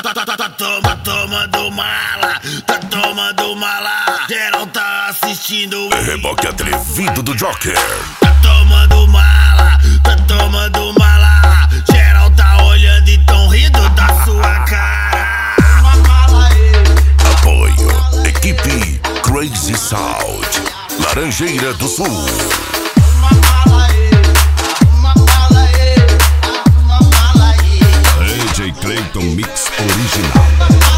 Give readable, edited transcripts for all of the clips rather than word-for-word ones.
tomando mala, tá tomando mala. Geral tá assistindo. Reboque atrevido do Joker. Tá tomando mala, tá tomando mala. Geral tá olhando e tão rindo da sua cara. Apoio, equipe Crazy Sound, Laranjeira do Sul. DJ Clayton Mix Original.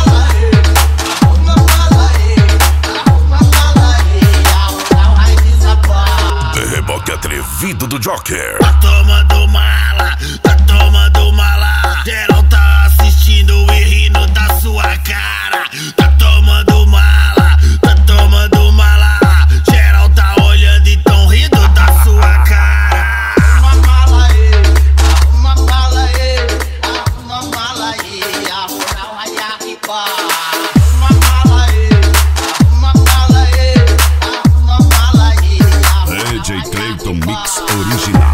Reboque atrevido do Joker. Tá tomando mala, tá tomando mala. Geral tá assistindo e rindo da sua cara. Tá tomando mala, tá tomando mala. Geral tá olhando e tão rindo da sua cara. DJ Clayton Mix Original.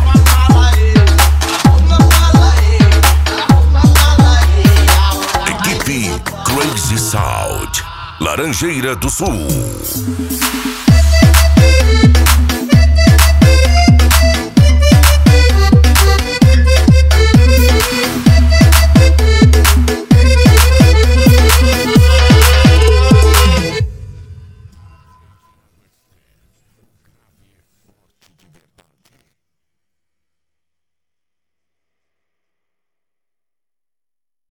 Equipe Crazy Sound, Laranjeira do Sul.